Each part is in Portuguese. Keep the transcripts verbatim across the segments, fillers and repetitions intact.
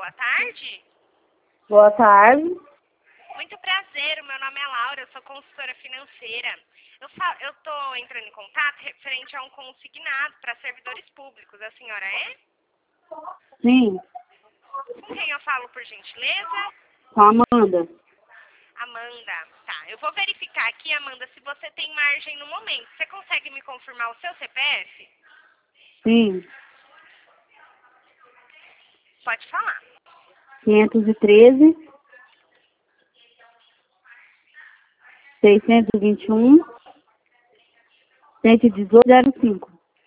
boa tarde. Boa tarde. Muito prazer, o meu nome é Laura, eu sou consultora financeira. Eu fa- eu tô entrando em contato referente a um consignado para servidores públicos. A senhora é? Sim, Com quem eu falo, por gentileza? com a Amanda. Amanda. Tá, eu vou verificar aqui, Amanda, se você tem margem no momento. Você consegue me confirmar o seu C P F? Sim, Pode falar. quinhentos e treze, seiscentos e vinte e um, cento e dezoito, zero cinco.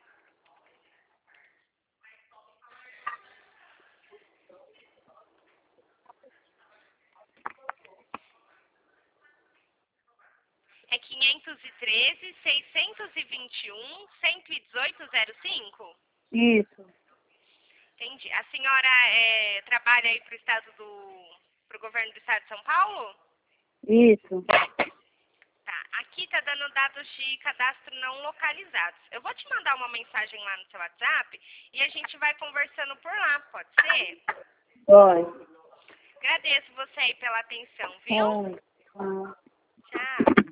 É quinhentos e treze, seiscentos e vinte e um, cento e dezoito, zero cinco? Isso, Entendi. A senhora é, trabalha aí para o estado do, pro governo do estado de São Paulo? isso. Tá. Aqui tá dando dados de cadastro não localizados. Eu vou te mandar uma mensagem lá no seu WhatsApp e a gente vai conversando por lá, pode ser? Oi. Agradeço você aí pela atenção, viu? Oi. Ah. Tchau.